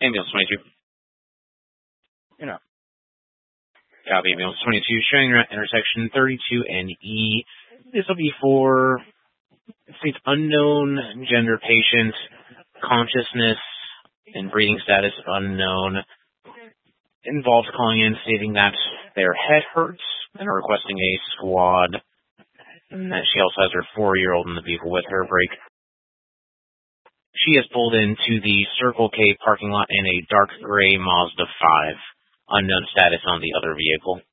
Ambulance 22. You know. Copy, Ambulance 22, showing you at intersection 32 and E. This will be for, states unknown gender patient, consciousness and breathing status unknown. Involved calling in stating that their head hurts and are requesting a squad. And that she also has her 4-year-old in the vehicle with her. Break. She has pulled into the Circle K parking lot in a dark gray Mazda 5. Unknown status on the other vehicle.